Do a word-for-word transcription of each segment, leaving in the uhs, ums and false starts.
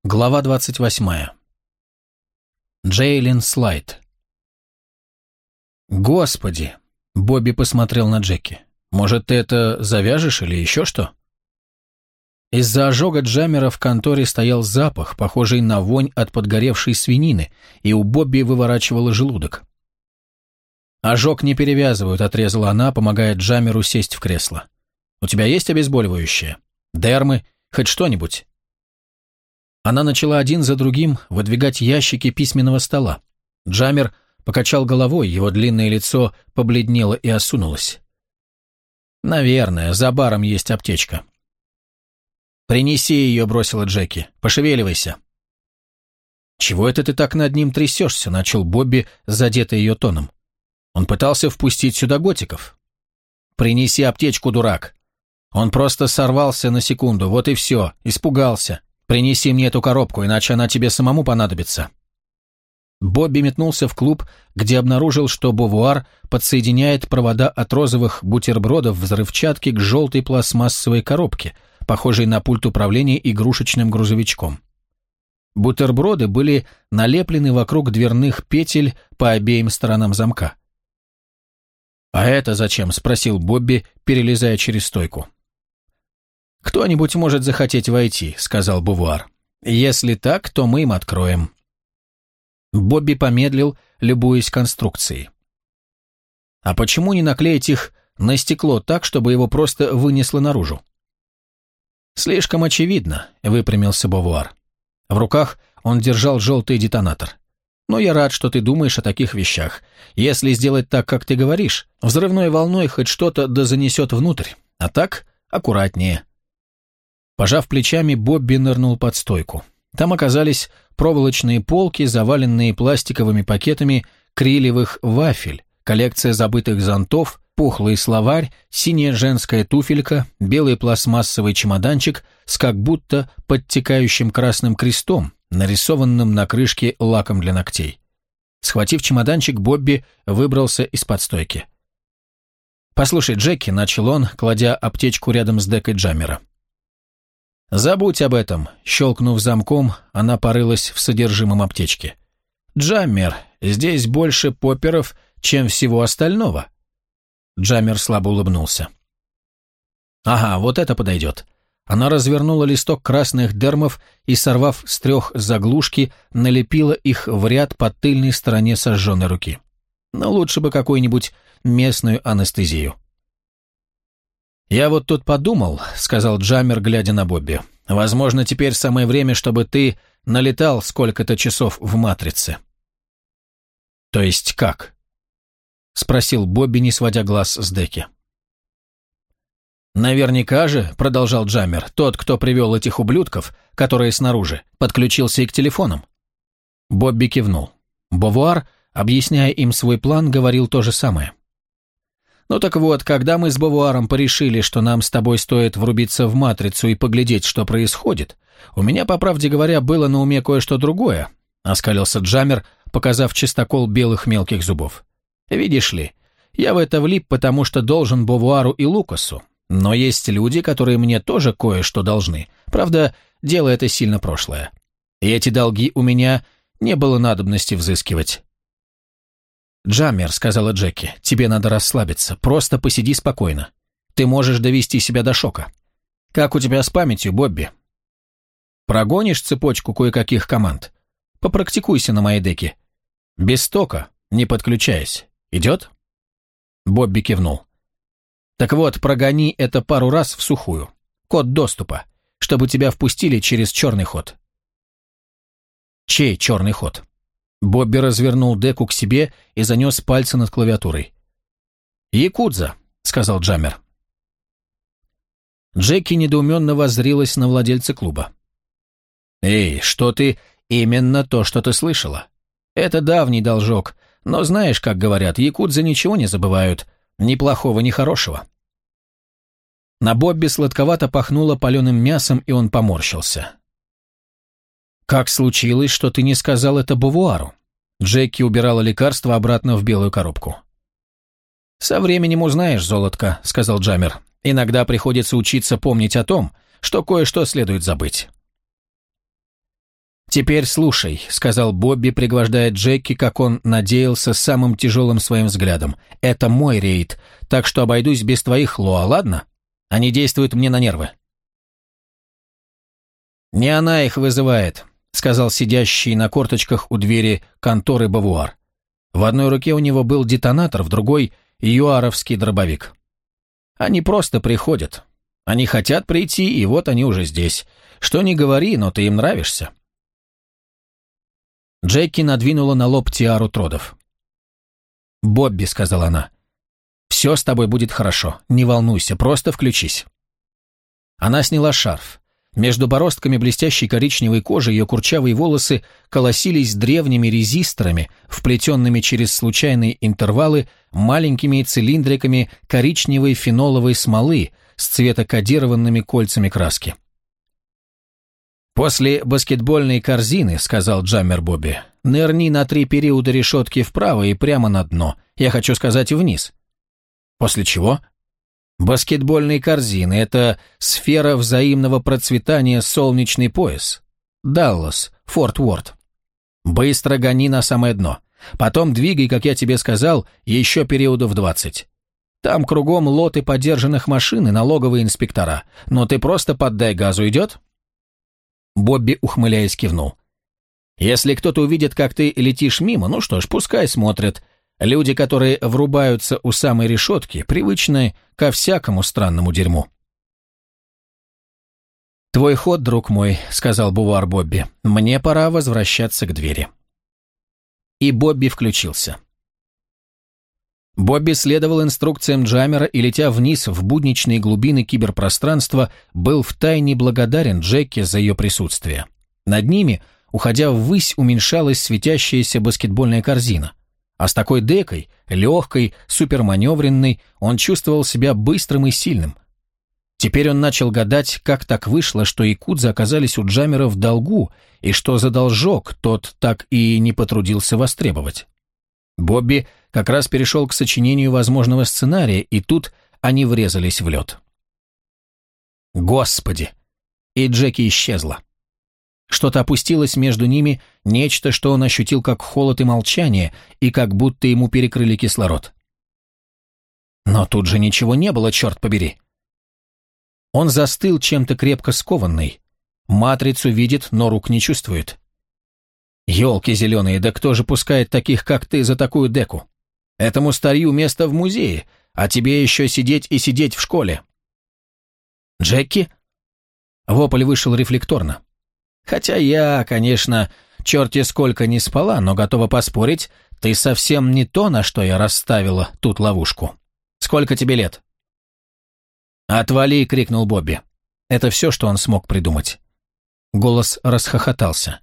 Глава двадцать восьмая. Джейлин Слайд. «Господи!» — Бобби посмотрел на Джеки. «Может, ты это завяжешь или еще что?» Из-за ожога Джаммера в конторе стоял запах, похожий на вонь от подгоревшей свинины, и у Бобби выворачивало желудок. «Ожог не перевязывают», — отрезала она, помогая Джаммеру сесть в кресло. «У тебя есть обезболивающее? Дермы? Хоть что-нибудь?» Она начала один за другим выдвигать ящики письменного стола. Джаммер покачал головой, его длинное лицо побледнело и осунулось. «Наверное, за баром есть аптечка». «Принеси ее», — бросила Джеки. «Пошевеливайся». «Чего это ты так над ним трясешься?» — начал Бобби, задетый ее тоном. «Он пытался впустить сюда готиков». «Принеси аптечку, дурак». «Он просто сорвался на секунду, вот и все, испугался. Принеси мне эту коробку, иначе она тебе самому понадобится». Бобби метнулся в клуб, где обнаружил, что Бовуар подсоединяет провода от розовых бутербродов взрывчатки к желтой пластмассовой коробке, похожей на пульт управления игрушечным грузовичком. Бутерброды были налеплены вокруг дверных петель по обеим сторонам замка. «А это зачем?» — спросил Бобби, перелезая через стойку. «Кто-нибудь может захотеть войти», — сказал Бовуар. «Если так, то мы им откроем». Бобби помедлил, любуясь конструкцией. «А почему не наклеить их на стекло так, чтобы его просто вынесло наружу?» «Слишком очевидно», — выпрямился Бовуар. В руках он держал желтый детонатор. «Но я рад, что ты думаешь о таких вещах. Если сделать так, как ты говоришь, взрывной волной хоть что-то да занесет внутрь, а так аккуратнее». Пожав плечами, Бобби нырнул под стойку. Там оказались проволочные полки, заваленные пластиковыми пакетами крилевых вафель, коллекция забытых зонтов, пухлый словарь, синяя женская туфелька, белый пластмассовый чемоданчик с как будто подтекающим красным крестом, нарисованным на крышке лаком для ногтей. Схватив чемоданчик, Бобби выбрался из-под стойки. «Послушай, Джеки», — начал он, кладя аптечку рядом с декой Джаммера. «Забудь об этом», — щелкнув замком, она порылась в содержимом аптечки. «Джаммер, здесь больше попперов, чем всего остального». Джаммер слабо улыбнулся. «Ага, вот это подойдет». Она развернула листок красных дермов и, сорвав с трех заглушки, налепила их в ряд по тыльной стороне сожженной руки. Но лучше бы какую-нибудь местную анестезию. «Я вот тут подумал», — сказал Джаммер, глядя на Бобби. «Возможно, теперь самое время, чтобы ты налетал сколько-то часов в «Матрице». «То есть как?» — спросил Бобби, не сводя глаз с деки. «Наверняка же», — продолжал Джаммер, «тот, кто привел этих ублюдков, которые снаружи, подключился и к телефонам». Бобби кивнул. Бовуар, объясняя им свой план, говорил то же самое. «Ну так вот, когда мы с Бовуаром порешили, что нам с тобой стоит врубиться в «Матрицу» и поглядеть, что происходит, у меня, по правде говоря, было на уме кое-что другое», — оскалился Джаммер, показав чистокол белых мелких зубов. «Видишь ли, я в это влип, потому что должен Бовуару и Лукасу, но есть люди, которые мне тоже кое-что должны. Правда, дело это сильно прошлое. И эти долги у меня не было надобности взыскивать». «Джаммер», — сказала Джеки, — «тебе надо расслабиться, просто посиди спокойно. Ты можешь довести себя до шока. Как у тебя с памятью, Бобби? Прогонишь цепочку кое-каких команд? Попрактикуйся на моей деке. Без тока, не подключаясь. Идет?» Бобби кивнул. «Так вот, прогони это пару раз в сухую. Код доступа, чтобы тебя впустили через черный ход». «Чей черный ход?» Бобби развернул деку к себе и занес пальцы над клавиатурой. «Якудза», — сказал Джаммер. Джеки недоуменно воззрилась на владельца клуба. «Эй, что ты... Именно то, что ты слышала. Это давний должок, но знаешь, как говорят, якудзы ничего не забывают, ни плохого, ни хорошего». На Бобби сладковато пахнуло паленым мясом, и он поморщился. «Как случилось, что ты не сказал это Бовуару?» Джеки убирала лекарство обратно в белую коробку. «Со временем узнаешь, золотко», — сказал Джаммер. «Иногда приходится учиться помнить о том, что кое-что следует забыть». «Теперь слушай», — сказал Бобби, пригвождая Джеки, как он надеялся, самым тяжелым своим взглядом. «Это мой рейд, так что обойдусь без твоих лоа, ладно? Они действуют мне на нервы». «Не она их вызывает», — сказал сидящий на корточках у двери конторы Бавуар. В одной руке у него был детонатор, в другой — юаровский дробовик. «Они просто приходят. Они хотят прийти, и вот они уже здесь. Что ни говори, но ты им нравишься». Джеки надвинула на лоб тиару Тродов. «Бобби», — сказала она, — «все с тобой будет хорошо, не волнуйся, просто включись». Она сняла шарф. Между бороздками блестящей коричневой кожи ее курчавые волосы колосились древними резисторами, вплетенными через случайные интервалы маленькими цилиндриками коричневой феноловой смолы с цветокодированными кольцами краски. «После баскетбольной корзины, — сказал Джаммер Бобби, — нырни на три периода решетки вправо и прямо на дно, я хочу сказать вниз». «После чего?» «Баскетбольные корзины — это сфера взаимного процветания, солнечный пояс. Даллас, Форт Уорд. Быстро гони на самое дно. Потом двигай, как я тебе сказал, еще периодов двадцать. Там кругом лоты подержанных машин и налоговые инспектора, но ты просто поддай газу, идет?» Бобби, ухмыляясь, кивнул. «Если кто-то увидит, как ты летишь мимо, ну что ж, пускай смотрят. Люди, которые врубаются у самой решетки, привычны ко всякому странному дерьму». «Твой ход, друг мой», — сказал Бувар Бобби. «Мне пора возвращаться к двери». И Бобби включился. Бобби следовал инструкциям Джаммера и, летя вниз в будничные глубины киберпространства, был втайне благодарен Джеки за ее присутствие. Над ними, уходя ввысь, уменьшалась светящаяся баскетбольная корзина. А с такой декой, легкой, суперманевренной, он чувствовал себя быстрым и сильным. Теперь он начал гадать, как так вышло, что якудзы оказались у Джаммера в долгу, и что за должок тот так и не потрудился востребовать. Бобби как раз перешел к сочинению возможного сценария, и тут они врезались в лед. Господи! И Джеки исчезла. Что-то опустилось между ними, нечто, что он ощутил как холод и молчание, и как будто ему перекрыли кислород. Но тут же ничего не было, черт побери. Он застыл чем-то крепко скованный. Матрицу видит, но рук не чувствует. Ёлки зеленые, да кто же пускает таких, как ты, за такую деку? Этому старью место в музее, а тебе еще сидеть и сидеть в школе. Джеки? Вопль вышел рефлекторно. Хотя я, конечно, черти сколько не спала, но готова поспорить, ты совсем не то, на что я расставила тут ловушку. Сколько тебе лет? «Отвали!» — крикнул Бобби. Это все, что он смог придумать. Голос расхохотался.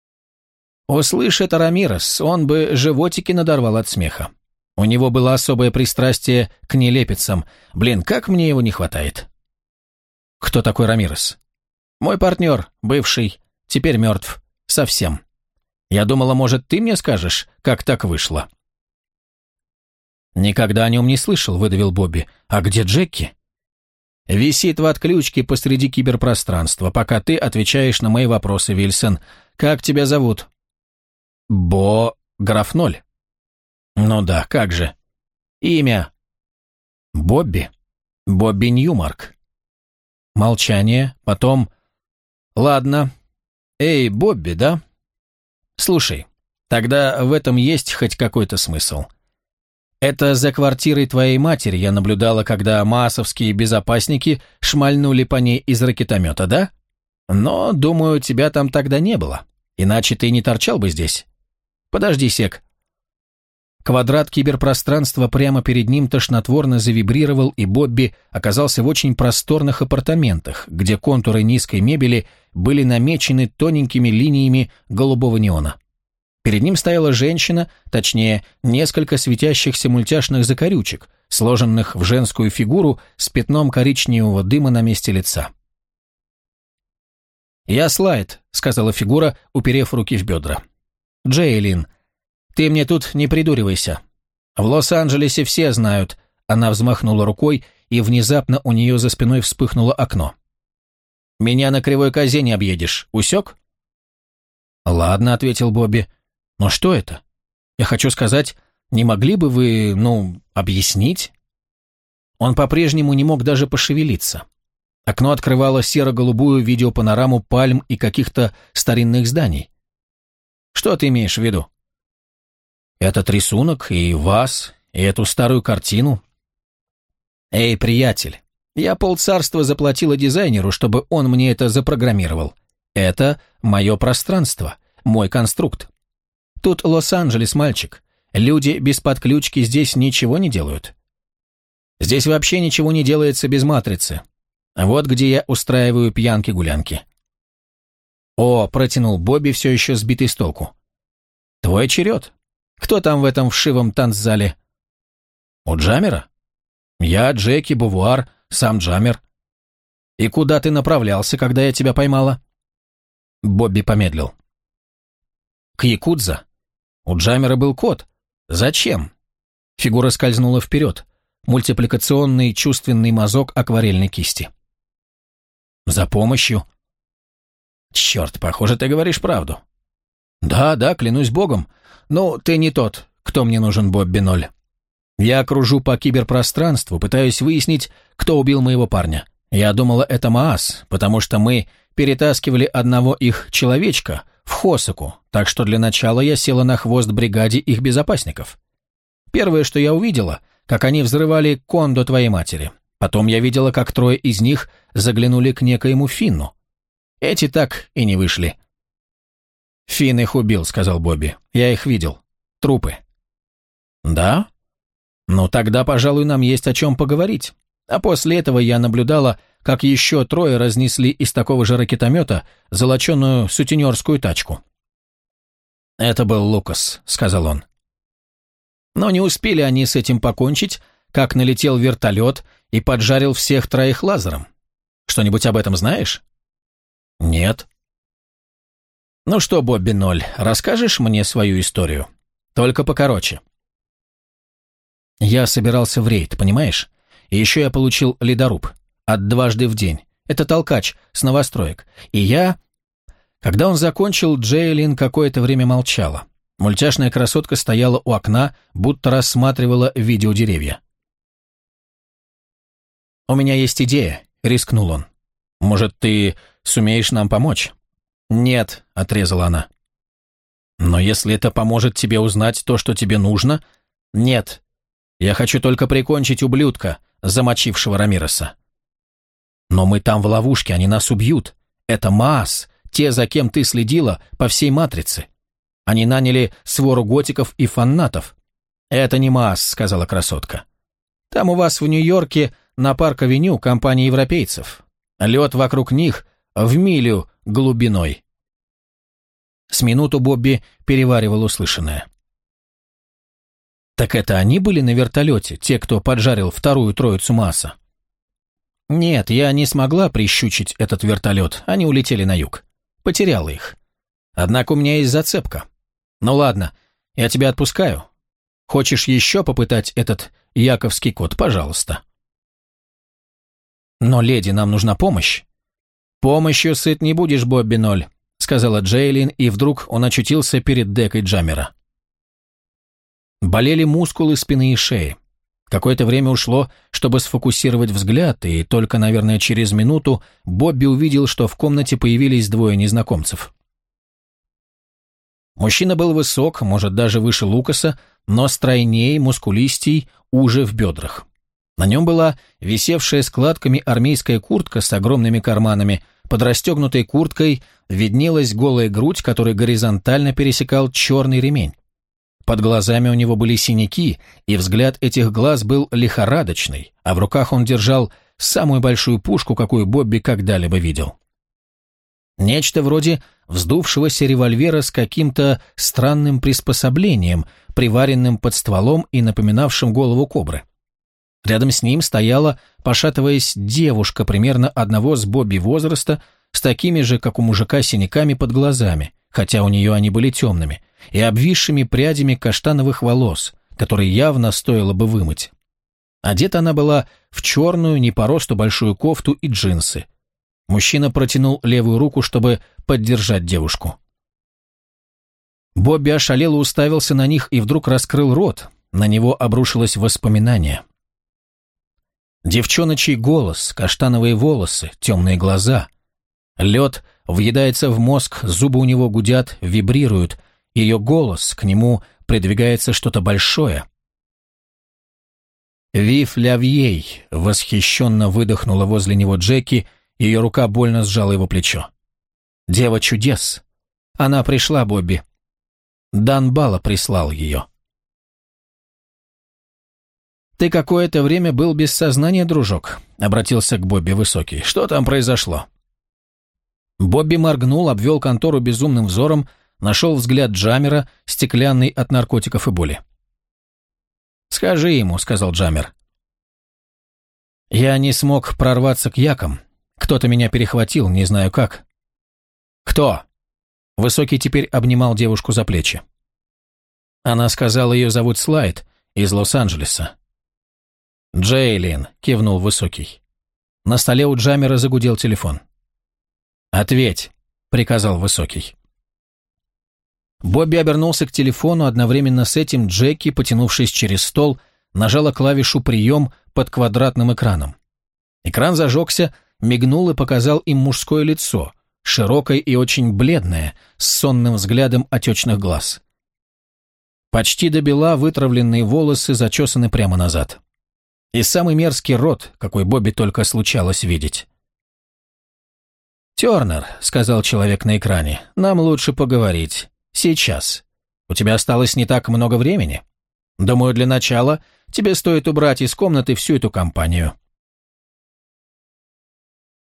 Услышь это Рамирес, он бы животики надорвал от смеха. У него было особое пристрастие к нелепицам. Блин, как мне его не хватает. Кто такой Рамирес? Мой партнер, бывший, теперь мертв. Совсем. Я думала, может, ты мне скажешь, как так вышло? Никогда о нем не слышал, выдавил Бобби. А где Джеки? Висит в отключке посреди киберпространства, пока ты отвечаешь на мои вопросы, Вильсон. Как тебя зовут? Бо... Граф Ноль. Ну да, как же. Имя. Бобби. Бобби Ньюмарк. Молчание, потом... Ладно. Эй, Бобби, да? Слушай, тогда в этом есть хоть какой-то смысл. Это за квартирой твоей матери я наблюдала, когда маасовские безопасники шмальнули по ней из ракетомета, да? Но, думаю, тебя там тогда не было. Иначе ты не торчал бы здесь. Подожди сек. Квадрат киберпространства прямо перед ним тошнотворно завибрировал, и Бобби оказался в очень просторных апартаментах, где контуры низкой мебели были намечены тоненькими линиями голубого неона. Перед ним стояла женщина, точнее, несколько светящихся мультяшных закорючек, сложенных в женскую фигуру с пятном коричневого дыма на месте лица. «Я Слайд», — сказала фигура, уперев руки в бедра. «Джейлин, ты мне тут не придуривайся. В Лос-Анджелесе все знают». Она взмахнула рукой, и внезапно у нее за спиной вспыхнуло окно. «Меня на кривой козе не объедешь. Усек?» «Ладно», — ответил Бобби. «Но что это? Я хочу сказать, не могли бы вы, ну, объяснить?» Он по-прежнему не мог даже пошевелиться. Окно открывало серо-голубую видеопанораму пальм и каких-то старинных зданий. «Что ты имеешь в виду?» «Этот рисунок и вас, и эту старую картину». «Эй, приятель, я полцарства заплатила дизайнеру, чтобы он мне это запрограммировал. Это мое пространство, мой конструкт. Тут Лос-Анджелес, мальчик. Люди без подключки здесь ничего не делают. Здесь вообще ничего не делается без матрицы. Вот где я устраиваю пьянки-гулянки». «О», — протянул Бобби, все еще сбитый с толку. «Твой черед. Кто там в этом вшивом танцзале?» «У Джаммера? Я, Джеки, Бувуар, сам Джаммер. И куда ты направлялся, когда я тебя поймала?» Бобби помедлил. «К Якудза. У Джаммера был код. Зачем?» Фигура скользнула вперед. Мультипликационный чувственный мазок акварельной кисти. «За помощью?» «Черт, похоже, ты говоришь правду». «Да, да, клянусь богом. Но ты не тот, кто мне нужен, Бобби Ноль. Я кружу по киберпространству, пытаюсь выяснить, кто убил моего парня. Я думала, это Маас, потому что мы перетаскивали одного их человечка в Хосаку, так что для начала я села на хвост бригаде их безопасников. Первое, что я увидела, как они взрывали кондо твоей матери. Потом я видела, как трое из них заглянули к некоему Финну. Эти так и не вышли». «Финн их убил», — сказал Бобби. «Я их видел. Трупы». «Да? Ну тогда, пожалуй, нам есть о чем поговорить. А после этого я наблюдала, как еще трое разнесли из такого же ракетомета золоченую сутенерскую тачку». «Это был Лукас», — сказал он. Но не успели они с этим покончить, как налетел вертолет и поджарил всех троих лазером. Что-нибудь об этом знаешь? Нет. Ну что, Бобби Ноль, расскажешь мне свою историю? Только покороче. Я собирался в рейд, понимаешь? И еще я получил ледоруб. От дважды в день. Это толкач с новостроек. И я... Когда он закончил, Джейлин какое-то время молчала. Мультяшная красотка стояла у окна, будто рассматривала видеодеревья. «У меня есть идея», — рискнул он. «Может, ты сумеешь нам помочь?» «Нет», — отрезала она. «Но если это поможет тебе узнать то, что тебе нужно...» «Нет. Я хочу только прикончить ублюдка, замочившего Рамиреса». «Но мы там в ловушке, они нас убьют. Это Маас, те, за кем ты следила, по всей матрице. Они наняли свору готиков и фанатов». «Это не Маас», — сказала красотка. «Там у вас в Нью-Йорке на Парк-авеню компания европейцев. Лед вокруг них в милю глубиной». С минуту Бобби переваривал услышанное. «Так это они были на вертолете, те, кто поджарил вторую троицу Мааса?» «Нет, я не смогла прищучить этот вертолет, они улетели на юг. Потеряла их. Однако у меня есть зацепка. Ну ладно, я тебя отпускаю. Хочешь еще попытать этот яковский код, пожалуйста». «Но, леди, нам нужна помощь». «Помощью сыт не будешь, Бобби Ноль», — сказала Джейлин, и вдруг он очутился перед декой Джаммера. Болели мускулы спины и шеи. Какое-то время ушло, чтобы сфокусировать взгляд, и только, наверное, через минуту Бобби увидел, что в комнате появились двое незнакомцев. Мужчина был высок, может, даже выше Лукаса, но стройней, мускулистей, уже в бедрах. На нем была висевшая складками армейская куртка с огромными карманами, под расстегнутой курткой виднелась голая грудь, которой горизонтально пересекал черный ремень. Под глазами у него были синяки, и взгляд этих глаз был лихорадочный, а в руках он держал самую большую пушку, какую Бобби когда-либо видел. Нечто вроде вздувшегося револьвера с каким-то странным приспособлением, приваренным под стволом и напоминавшим голову кобры. Рядом с ним стояла, пошатываясь, девушка примерно одного с Бобби возраста, с такими же, как у мужика, синяками под глазами, хотя у нее они были темными, и обвисшими прядями каштановых волос, которые явно стоило бы вымыть. Одета она была в черную, не по росту большую кофту и джинсы. Мужчина протянул левую руку, чтобы поддержать девушку. Бобби ошалело уставился на них и вдруг раскрыл рот. На него обрушилось воспоминание. Девчоночий голос, каштановые волосы, темные глаза. Лед въедается в мозг, зубы у него гудят, вибрируют. Ее голос, к нему придвигается что-то большое. «Вив лявьей!» — восхищенно выдохнула возле него Джеки, ее рука больно сжала его плечо. «Дева чудес! Она пришла, Бобби. Дан Бала прислал ее». «Ты какое-то время был без сознания, дружок», — обратился к Бобби Высокий. «Что там произошло?» Бобби моргнул, обвел контору безумным взором, нашел взгляд Джаммера, стеклянный от наркотиков и боли. «Скажи ему», — сказал Джаммер. «Я не смог прорваться к якам. Кто-то меня перехватил, не знаю как». «Кто?» Высокий теперь обнимал девушку за плечи. Она сказала, ее зовут Слайд, из Лос-Анджелеса. «Джейлин», — кивнул Высокий. На столе у Джаммера загудел телефон. «Ответь», — приказал Высокий. Бобби обернулся к телефону, одновременно с этим Джеки, потянувшись через стол, нажала клавишу «Прием» под квадратным экраном. Экран зажегся, мигнул и показал им мужское лицо, широкое и очень бледное, с сонным взглядом отечных глаз. Почти до бела вытравленные волосы зачесаны прямо назад. И самый мерзкий рот, какой Бобби только случалось видеть. «Тернер», — сказал человек на экране, — «нам лучше поговорить. Сейчас. У тебя осталось не так много времени. Думаю, для начала тебе стоит убрать из комнаты всю эту компанию».